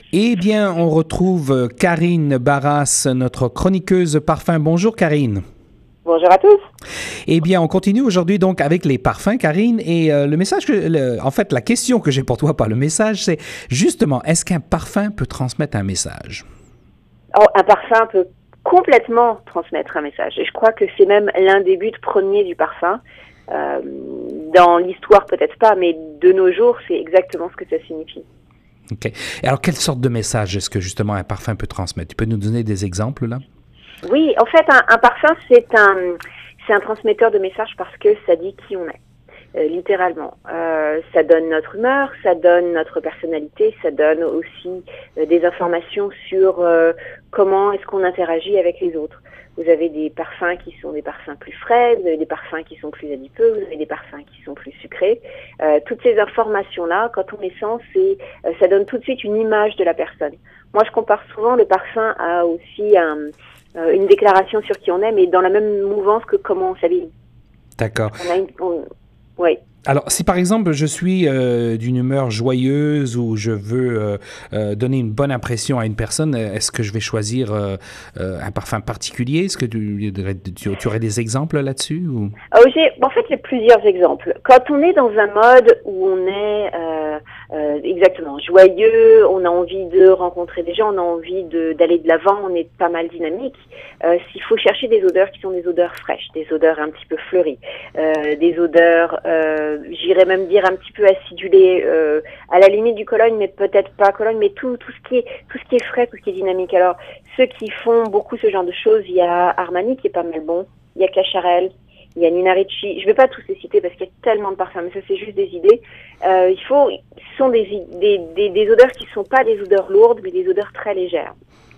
Eh bien, on retrouve Karine Barras, notre chroniqueuse parfum. Bonjour Karine. Bonjour à tous. Eh bien, on continue aujourd'hui donc avec les parfums, Karine. Et le message, en fait, la question que j'ai pour toi, pas le message, c'est justement, est-ce qu'un parfum peut transmettre un message? Alors, un parfum peut complètement transmettre un message. Et je crois que c'est même l'un des buts premiers du parfum. Dans l'histoire, peut-être pas, mais de nos jours, c'est exactement ce que ça signifie. OK. Et alors, quelle sorte de message est-ce que justement un parfum peut transmettre? Tu peux nous donner des exemples là? Oui, en fait, un parfum, c'est un transmetteur de messages parce que ça dit qui on est. Littéralement. Ça donne notre humeur, ça donne notre personnalité, ça donne aussi des informations sur comment est-ce qu'on interagit avec les autres. Vous avez des parfums qui sont des parfums plus frais, vous avez des parfums qui sont plus adipeux, vous avez des parfums qui sont plus sucrés. Toutes ces informations-là, quand on les sent, ça donne tout de suite une image de la personne. Moi, je compare souvent le parfum à aussi une déclaration sur qui on est, mais dans la même mouvance que comment on s'habille. D'accord. Oui. Alors, si par exemple je suis d'une humeur joyeuse ou je veux donner une bonne impression à une personne, est-ce que je vais choisir un parfum particulier? Est-ce que tu aurais des exemples là-dessus? Ou? En fait, j'ai plusieurs exemples. Quand on est dans un mode où on est exactement joyeux, on a envie de rencontrer des gens, on a envie d'aller de l'avant, on est pas mal dynamique, s'il faut chercher des odeurs qui sont des odeurs fraîches, des odeurs un petit peu fleuries, des odeurs, j'irais même dire un petit peu acidulées, à la limite du Cologne, mais peut-être pas Cologne, mais tout ce qui est frais, tout ce qui est dynamique. Alors, ceux qui font beaucoup ce genre de choses, il y a Armani qui est pas mal bon, il y a Cacharel, il y a Nina Ricci. Je vais pas tous les citer parce qu'il y a tellement de parfums, mais ça c'est juste des idées. Ce sont des odeurs qui sont pas des odeurs lourdes, mais des odeurs très légères.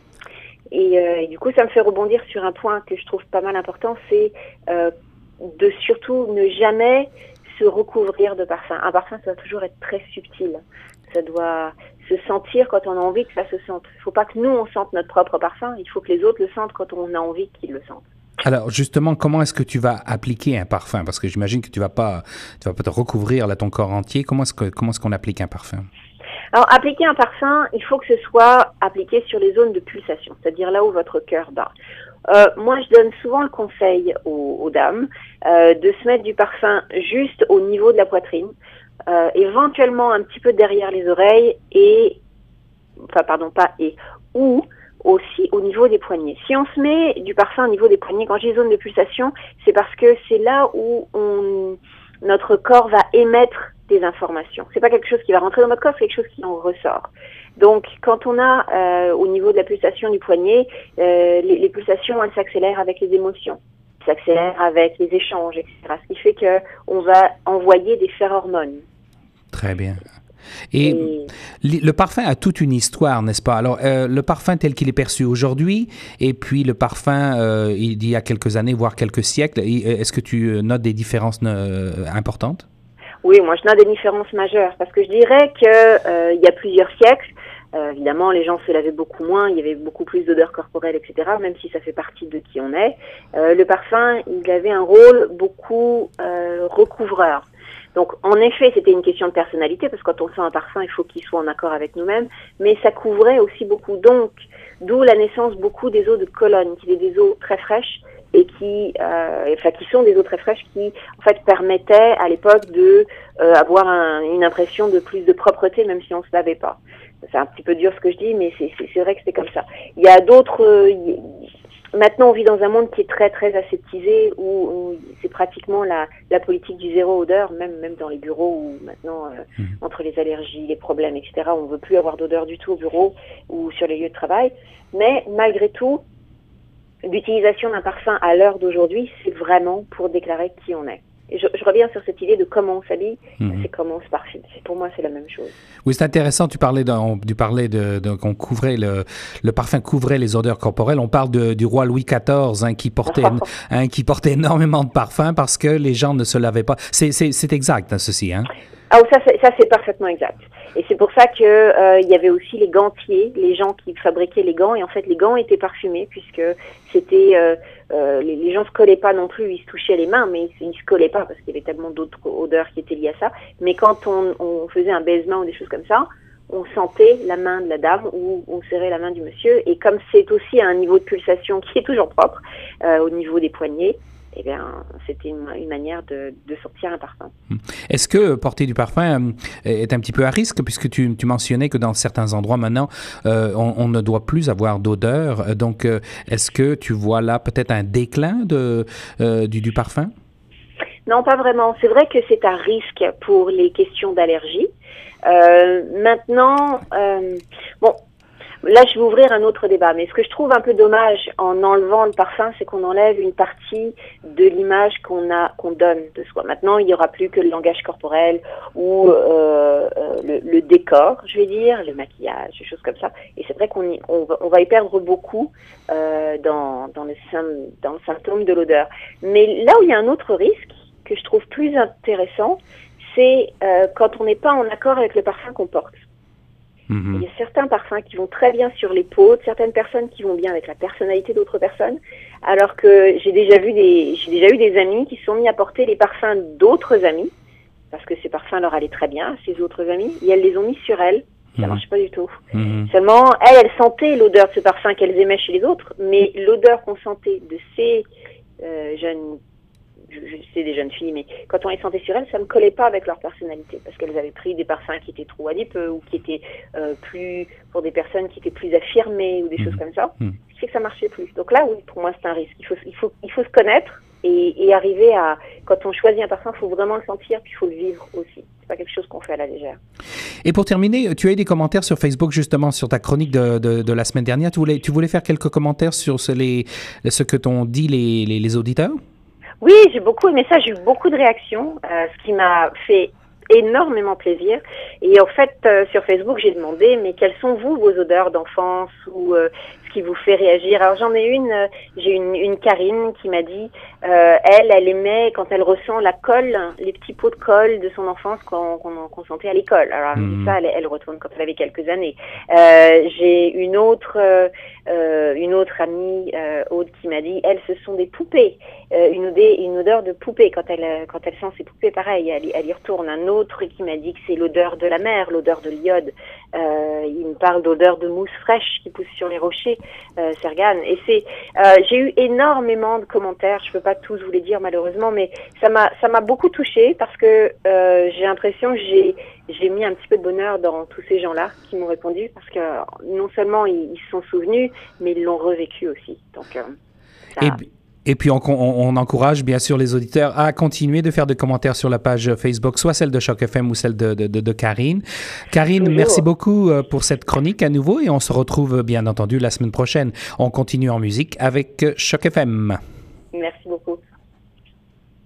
Et du coup, ça me fait rebondir sur un point que je trouve pas mal important, c'est de surtout ne jamais se recouvrir de parfum. Un parfum, ça doit toujours être très subtil. Ça doit se sentir quand on a envie que ça se sente. Il faut pas que nous, on sente notre propre parfum. Il faut que les autres le sentent quand on a envie qu'ils le sentent. Alors justement, comment est-ce que tu vas appliquer un parfum? Parce que j'imagine que tu vas pas te recouvrir là ton corps entier. Comment est-ce qu'on applique un parfum? Alors, appliquer un parfum, il faut que ce soit appliqué sur les zones de pulsation, c'est-à-dire là où votre cœur bat. Moi, je donne souvent le conseil aux dames de se mettre du parfum juste au niveau de la poitrine, éventuellement un petit peu derrière les oreilles ou aussi au niveau des poignets. Si on se met du parfum au niveau des poignets, quand j'ai zone de pulsation, c'est parce que c'est là où notre corps va émettre des informations. C'est pas quelque chose qui va rentrer dans notre corps, c'est quelque chose qui en ressort. Donc, quand on a au niveau de la pulsation du poignet, les pulsations, elles s'accélèrent avec les émotions, s'accélèrent avec les échanges, etc. Ce qui fait que on va envoyer des phéromones. Très bien. Et le parfum a toute une histoire, n'est-ce pas? Alors, le parfum tel qu'il est perçu aujourd'hui, et puis le parfum il y a quelques années, voire quelques siècles, est-ce que tu notes des différences importantes? Oui, moi je note des différences majeures, parce que je dirais que il y a plusieurs siècles, évidemment les gens se lavaient beaucoup moins, il y avait beaucoup plus d'odeurs corporelles, etc., même si ça fait partie de qui on est. Le parfum, il avait un rôle beaucoup recouvreur. Donc, en effet, c'était une question de personnalité, parce que quand on sent un parfum, il faut qu'il soit en accord avec nous-mêmes, mais ça couvrait aussi beaucoup. Donc, d'où la naissance beaucoup des eaux de Cologne, qui étaient des eaux très fraîches, et qui sont des eaux très fraîches, qui, en fait, permettaient, à l'époque, de avoir une impression de plus de propreté, même si on se lavait pas. C'est un petit peu dur ce que je dis, mais c'est vrai que c'est comme ça. Il y a d'autres... Maintenant, on vit dans un monde qui est très très aseptisé, où c'est pratiquement la politique du zéro odeur, même dans les bureaux, où maintenant, entre les allergies, les problèmes, etc., on veut plus avoir d'odeur du tout au bureau ou sur les lieux de travail. Mais malgré tout, l'utilisation d'un parfum à l'heure d'aujourd'hui, c'est vraiment pour déclarer qui on est. Et je reviens sur cette idée de comment on s'habille, c'est comment on se parfume. Pour moi, c'est la même chose. Oui, c'est intéressant. Tu parlais qu'on couvrait le parfum couvrait les odeurs corporelles. On parle du roi Louis XIV qui portait énormément de parfums parce que les gens ne se lavaient pas. C'est exact, hein, ceci, hein? Ah, ça c'est parfaitement exact. Et c'est pour ça que il y avait aussi les gantiers, les gens qui fabriquaient les gants. Et en fait, les gants étaient parfumés puisque c'était les gens se collaient pas non plus, ils se touchaient les mains, mais ils se collaient pas parce qu'il y avait tellement d'autres odeurs qui étaient liées à ça. Mais quand on faisait un baisement ou des choses comme ça, on sentait la main de la dame ou on serrait la main du monsieur. Et comme c'est aussi un niveau de pulsation qui est toujours propre au niveau des poignets, eh bien, c'était une manière de sentir un parfum. Est-ce que porter du parfum est un petit peu à risque, puisque tu mentionnais que dans certains endroits maintenant, on ne doit plus avoir d'odeur. Donc, est-ce que tu vois là peut-être un déclin du parfum? Non, pas vraiment. C'est vrai que c'est à risque pour les questions d'allergie. Maintenant, bon, là, je vais ouvrir un autre débat. Mais ce que je trouve un peu dommage en enlevant le parfum, c'est qu'on enlève une partie de l'image qu'on donne de soi. Maintenant, il n'y aura plus que le langage corporel ou le décor, je vais dire, le maquillage, des choses comme ça. Et c'est vrai qu'on va y perdre beaucoup dans le symptôme de l'odeur. Mais là où il y a un autre risque que je trouve plus intéressant, c'est quand on n'est pas en accord avec le parfum qu'on porte. Il y a certains parfums qui vont très bien sur les peaux, certaines personnes qui vont bien avec la personnalité d'autres personnes, alors que j'ai déjà eu des amis qui se sont mis à porter les parfums d'autres amis, parce que ces parfums leur allaient très bien, ces autres amis, et elles les ont mis sur elles. Ça marche pas du tout. Seulement, elles sentaient l'odeur de ce parfum qu'elles aimaient chez les autres, mais l'odeur qu'on sentait de ces jeunes, je sais des jeunes filles, mais quand on les sentait sur elles, ça ne collait pas avec leur personnalité, parce qu'elles avaient pris des parfums qui étaient trop adipeux ou qui étaient plus pour des personnes qui étaient plus affirmées ou des choses comme ça. Ce qui fait que ça marchait plus. Donc là, oui, pour moi, c'est un risque. Il faut se connaître et arriver à, quand on choisit un parfum, il faut vraiment le sentir, puis il faut le vivre aussi. C'est pas quelque chose qu'on fait à la légère. Et pour terminer, tu as eu des commentaires sur Facebook justement sur ta chronique de la semaine dernière. Tu voulais faire quelques commentaires sur ce que t'ont dit les auditeurs? Oui, j'ai beaucoup aimé ça, j'ai eu beaucoup de réactions, ce qui m'a fait énormément plaisir. Et en fait, sur Facebook, j'ai demandé, mais quelles sont vos odeurs d'enfance ou ce qui vous fait réagir? Alors j'en ai j'ai une Karine qui m'a dit, elle aimait quand elle ressent la colle, les petits pots de colle de son enfance qu'on sentait à l'école. Alors ça, elle retourne quand elle avait quelques années. J'ai une autre amie, Aude, qui m'a dit, elle, ce sont des poupées, une odeur de poupée quand elle sent ses poupées, pareil, elle y retourne. Un autre qui m'a dit que c'est l'odeur de la mer, l'odeur de l'iode. Il me parle d'odeur de mousse fraîche qui pousse sur les rochers, Sergane. Et j'ai eu énormément de commentaires. Je peux pas tous vous les dire malheureusement, mais ça m'a beaucoup touchée parce que j'ai l'impression que j'ai mis un petit peu de bonheur dans tous ces gens-là qui m'ont répondu, parce que non seulement ils se sont souvenus, mais ils l'ont revécu aussi. Donc Et puis, on encourage bien sûr les auditeurs à continuer de faire des commentaires sur la page Facebook, soit celle de Choc FM ou celle de Karine. Karine, toujours. Merci beaucoup pour cette chronique à nouveau et on se retrouve bien entendu la semaine prochaine. On continue en musique avec Choc FM. Merci beaucoup.